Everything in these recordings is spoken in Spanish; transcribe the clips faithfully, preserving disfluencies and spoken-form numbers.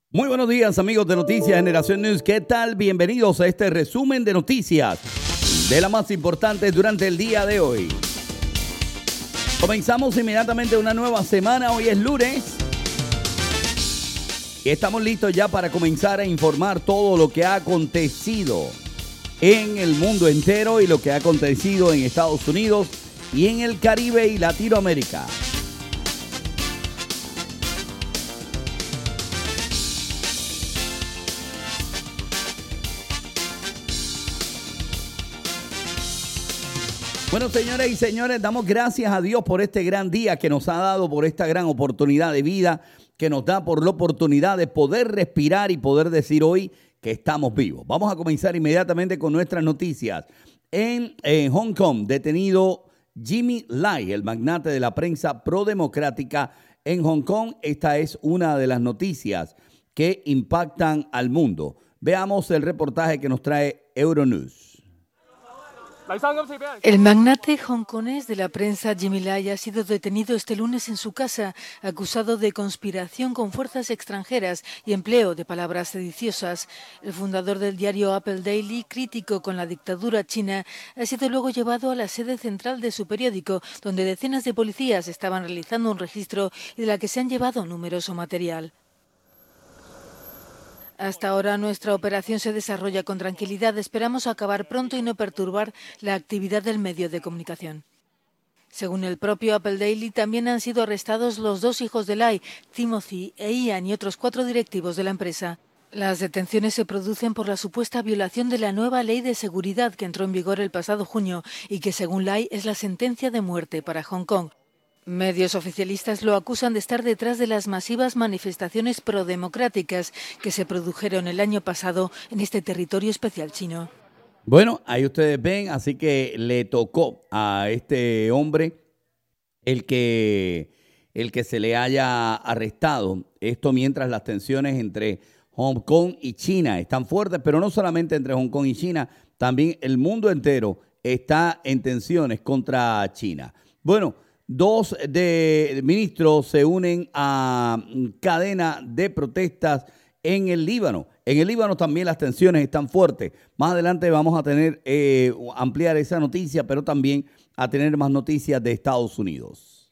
Muy buenos días, amigos de Noticias Generación News. ¿Qué tal? Bienvenidos a este resumen de noticias de las más importantes durante el día de hoy. Comenzamos inmediatamente una nueva semana. Hoy es lunes y estamos listos ya para comenzar a informar todo lo que ha acontecido en el mundo entero y lo que ha acontecido en Estados Unidos y en el Caribe y Latinoamérica. Bueno, señoras y señores, damos gracias a Dios por este gran día que nos ha dado, por esta gran oportunidad de vida que nos da, por la oportunidad de poder respirar y poder decir hoy que estamos vivos. Vamos a comenzar inmediatamente con nuestras noticias. En, en Hong Kong, detenido Jimmy Lai, el magnate de la prensa prodemocrática en Hong Kong. Esta es una de las noticias que impactan al mundo. Veamos el reportaje que nos trae Euronews. El magnate hongkonés de la prensa Jimmy Lai ha sido detenido este lunes en su casa, acusado de conspiración con fuerzas extranjeras y empleo de palabras sediciosas. El fundador del diario Apple Daily, crítico con la dictadura china, ha sido luego llevado a la sede central de su periódico, donde decenas de policías estaban realizando un registro y de la que se han llevado numeroso material. Hasta ahora nuestra operación se desarrolla con tranquilidad. Esperamos acabar pronto y no perturbar la actividad del medio de comunicación. Según el propio Apple Daily, también han sido arrestados los dos hijos de Lai, Timothy e Ian, y otros cuatro directivos de la empresa. Las detenciones se producen por la supuesta violación de la nueva ley de seguridad que entró en vigor el pasado junio y que, según Lai, es la sentencia de muerte para Hong Kong. Medios oficialistas lo acusan de estar detrás de las masivas manifestaciones prodemocráticas que se produjeron el año pasado en este territorio especial chino. Bueno, ahí ustedes ven, así que le tocó a este hombre el que, el que se le haya arrestado. Esto mientras las tensiones entre Hong Kong y China están fuertes, pero no solamente entre Hong Kong y China, también el mundo entero está en tensiones contra China. Bueno, Dos de ministros se unen a cadena de protestas en el Líbano. En el Líbano también las tensiones están fuertes. Más adelante vamos a tener, eh, ampliar esa noticia, pero también a tener más noticias de Estados Unidos.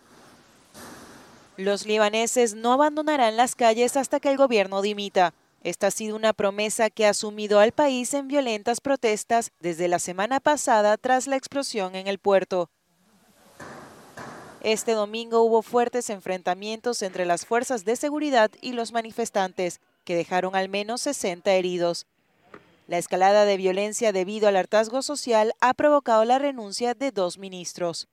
Los libaneses no abandonarán las calles hasta que el gobierno dimita. Esta ha sido una promesa que ha sumido al país en violentas protestas desde la semana pasada tras la explosión en el puerto. Este domingo hubo fuertes enfrentamientos entre las fuerzas de seguridad y los manifestantes, que dejaron al menos sesenta heridos. La escalada de violencia debido al hartazgo social ha provocado la renuncia de dos ministros.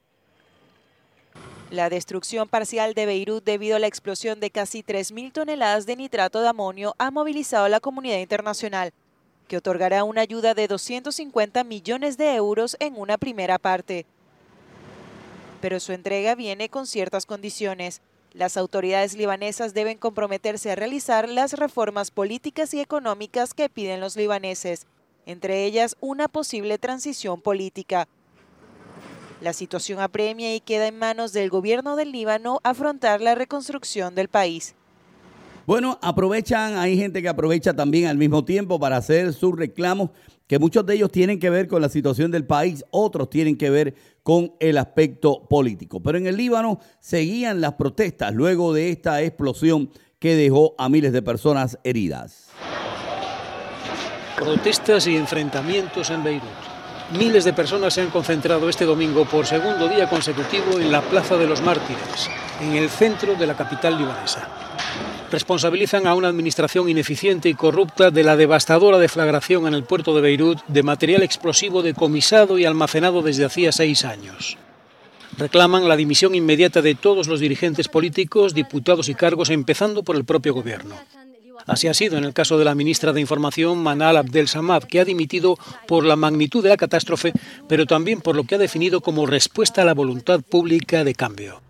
La destrucción parcial de Beirut debido a la explosión de casi tres mil toneladas de nitrato de amonio ha movilizado a la comunidad internacional, que otorgará una ayuda de doscientos cincuenta millones de euros en una primera parte. Pero su entrega viene con ciertas condiciones. Las autoridades libanesas deben comprometerse a realizar las reformas políticas y económicas que piden los libaneses, entre ellas una posible transición política. La situación apremia y queda en manos del gobierno del Líbano afrontar la reconstrucción del país. Bueno, aprovechan, hay gente que aprovecha también al mismo tiempo para hacer sus reclamos, que muchos de ellos tienen que ver con la situación del país, otros tienen que ver con el aspecto político. Pero en el Líbano seguían las protestas luego de esta explosión que dejó a miles de personas heridas. Protestas y enfrentamientos en Beirut. Miles de personas se han concentrado este domingo por segundo día consecutivo en la Plaza de los Mártires, en el centro de la capital libanesa. Responsabilizan a una administración ineficiente y corrupta de la devastadora deflagración en el puerto de Beirut de material explosivo decomisado y almacenado desde hacía seis años. Reclaman la dimisión inmediata de todos los dirigentes políticos, diputados y cargos, empezando por el propio gobierno. Así ha sido en el caso de la ministra de Información, Manal Abdel Samad, que ha dimitido por la magnitud de la catástrofe, pero también por lo que ha definido como respuesta a la voluntad pública de cambio.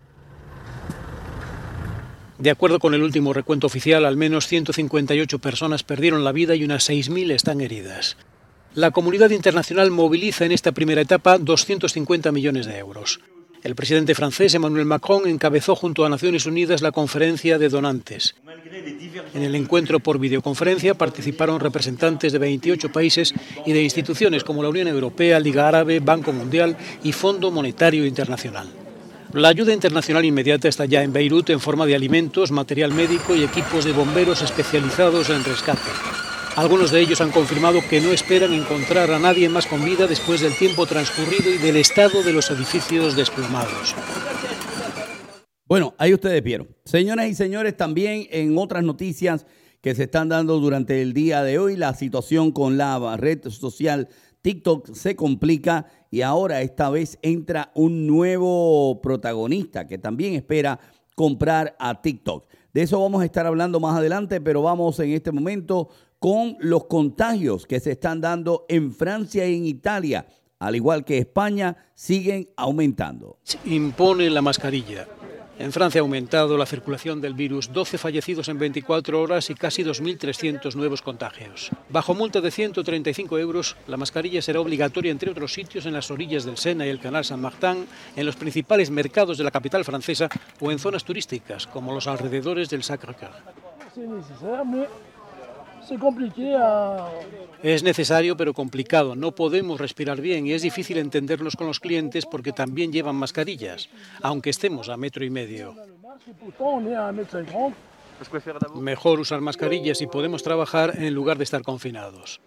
De acuerdo con el último recuento oficial, al menos ciento cincuenta y ocho personas perdieron la vida y unas seis mil están heridas. La comunidad internacional moviliza en esta primera etapa doscientos cincuenta millones de euros. El presidente francés, Emmanuel Macron, encabezó junto a Naciones Unidas la conferencia de donantes. En el encuentro por videoconferencia participaron representantes de veintiocho países y de instituciones como la Unión Europea, Liga Árabe, Banco Mundial y Fondo Monetario Internacional. La ayuda internacional inmediata está ya en Beirut en forma de alimentos, material médico y equipos de bomberos especializados en rescate. Algunos de ellos han confirmado que no esperan encontrar a nadie más con vida después del tiempo transcurrido y del estado de los edificios desplomados. Bueno, ahí ustedes vieron. Señoras y señores, también en otras noticias que se están dando durante el día de hoy, la situación con la red social TikTok se complica y ahora esta vez entra un nuevo protagonista que también espera comprar a TikTok. De eso vamos a estar hablando más adelante, pero vamos en este momento con los contagios que se están dando en Francia y en Italia, al igual que España, siguen aumentando. Impone la mascarilla. En Francia ha aumentado la circulación del virus, doce fallecidos en veinticuatro horas y casi dos mil trescientos nuevos contagios. Bajo multa de ciento treinta y cinco euros, la mascarilla será obligatoria entre otros sitios en las orillas del Sena y el canal Saint-Martin, en los principales mercados de la capital francesa o en zonas turísticas, como los alrededores del Sacré-Cœur. Es necesario pero complicado, no podemos respirar bien y es difícil entendernos con los clientes porque también llevan mascarillas, aunque estemos a metro y medio. Mejor usar mascarillas y podemos trabajar en lugar de estar confinados.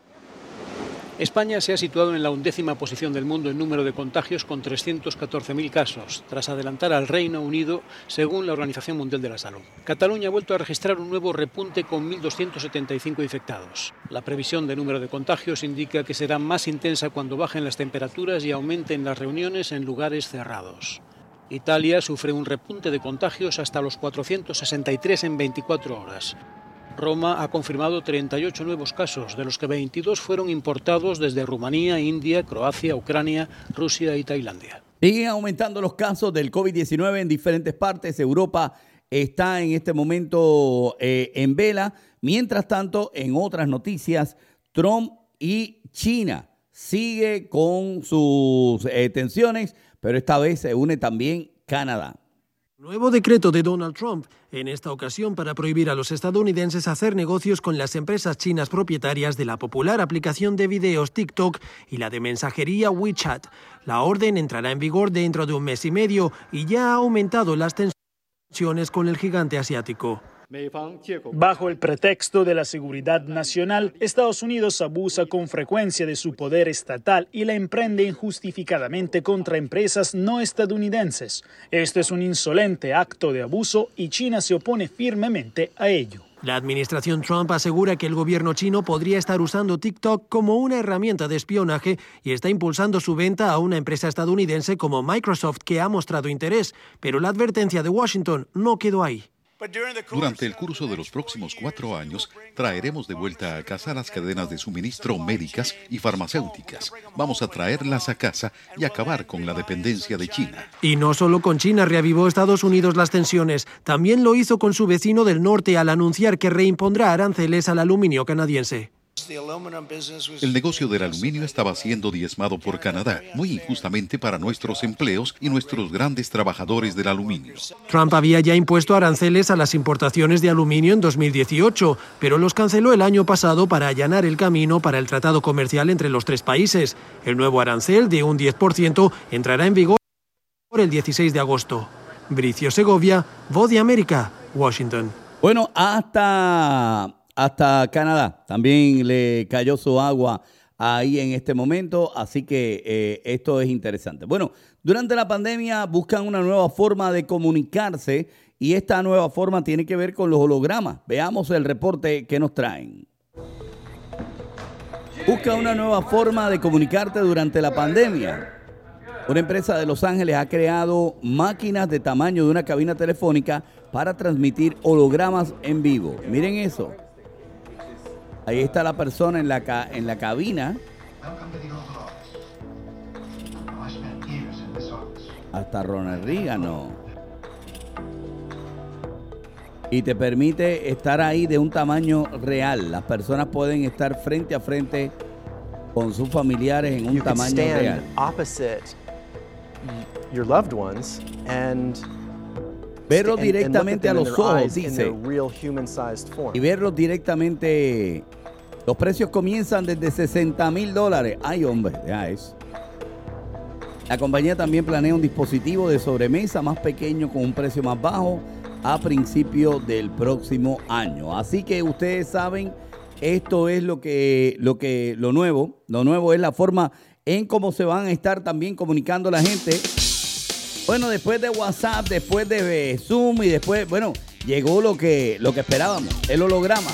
España se ha situado en la undécima posición del mundo en número de contagios con trescientos catorce mil casos, tras adelantar al Reino Unido, según la Organización Mundial de la Salud. Cataluña ha vuelto a registrar un nuevo repunte con mil doscientos setenta y cinco infectados. La previsión de número de contagios indica que será más intensa cuando bajen las temperaturas y aumenten las reuniones en lugares cerrados. Italia sufre un repunte de contagios hasta los cuatrocientos sesenta y tres en veinticuatro horas. Roma ha confirmado treinta y ocho nuevos casos, de los que veintidós fueron importados desde Rumanía, India, Croacia, Ucrania, Rusia y Tailandia. Siguen aumentando los casos del COVID diecinueve en diferentes partes. Europa está en este momento eh, en vela. Mientras tanto, en otras noticias, Trump y China sigue con sus eh, tensiones, pero esta vez se une también Canadá. Nuevo decreto de Donald Trump, en esta ocasión para prohibir a los estadounidenses hacer negocios con las empresas chinas propietarias de la popular aplicación de videos TikTok y la de mensajería WeChat. La orden entrará en vigor dentro de un mes y medio y ya ha aumentado las tensiones con el gigante asiático. Bajo el pretexto de la seguridad nacional, Estados Unidos abusa con frecuencia de su poder estatal y la emprende injustificadamente contra empresas no estadounidenses. Esto es un insolente acto de abuso y China se opone firmemente a ello. La administración Trump asegura que el gobierno chino podría estar usando TikTok como una herramienta de espionaje y está impulsando su venta a una empresa estadounidense como Microsoft, que ha mostrado interés, pero la advertencia de Washington no quedó ahí. Durante el curso de los próximos cuatro años, traeremos de vuelta a casa las cadenas de suministro médicas y farmacéuticas. Vamos a traerlas a casa y acabar con la dependencia de China. Y no solo con China reavivó Estados Unidos las tensiones, también lo hizo con su vecino del norte al anunciar que reimpondrá aranceles al aluminio canadiense. El negocio del aluminio estaba siendo diezmado por Canadá, muy injustamente para nuestros empleos y nuestros grandes trabajadores del aluminio. Trump había ya impuesto aranceles a las importaciones de aluminio en dos mil dieciocho, pero los canceló el año pasado para allanar el camino para el tratado comercial entre los tres países. El nuevo arancel de un diez por ciento entrará en vigor el dieciséis de agosto. Bricio Segovia, Voz de América, Washington. Bueno, hasta... Hasta Canadá también le cayó su agua ahí en este momento, así que eh, esto es interesante. Bueno, durante la pandemia buscan una nueva forma de comunicarse y esta nueva forma tiene que ver con los hologramas. Veamos el reporte que nos traen. Busca una nueva forma de comunicarte durante la pandemia. Una empresa de Los Ángeles ha creado máquinas de tamaño de una cabina telefónica para transmitir hologramas en vivo. Miren eso. Ahí está la persona en la, ca- en la cabina. Hasta Ronald Reagan, no. Y te permite estar ahí de un tamaño real. Las personas pueden estar frente a frente con sus familiares en un you tamaño stand real. opposite your loved ones and verlos directamente a los ojos, dice. Y verlos directamente. Los precios comienzan desde sesenta mil dólares. Ay, hombre, ya eso. La compañía también planea un dispositivo de sobremesa más pequeño con un precio más bajo a principios del próximo año. Así que ustedes saben, esto es lo que, lo que, lo nuevo. Lo nuevo es la forma en cómo se van a estar también comunicando la gente. Bueno, después de WhatsApp, después de Zoom y después, bueno, llegó lo que, lo que esperábamos, el holograma.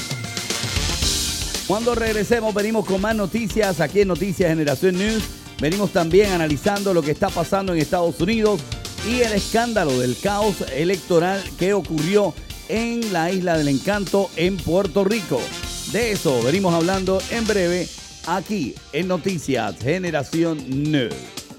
Cuando regresemos, venimos con más noticias aquí en Noticias Generación News. Venimos también analizando lo que está pasando en Estados Unidos y el escándalo del caos electoral que ocurrió en la Isla del Encanto en Puerto Rico. De eso venimos hablando en breve aquí en Noticias Generación News.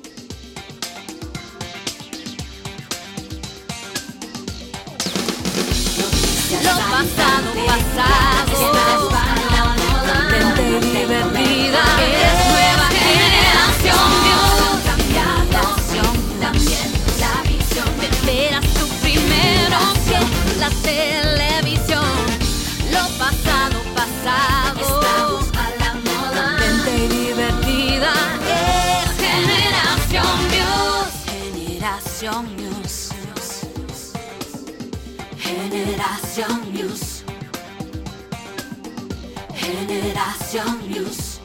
Lo pasado, pasado, mente divertida, eres nueva generación. Cambiación, también la visión. Te enteras tú primero que la televisión. Lo pasado, pasado, estamos a la moda. Mente divertida, es Generación News. Generación News. Generación News. Generación News.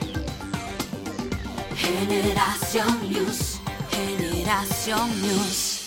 Generación News. Generación News.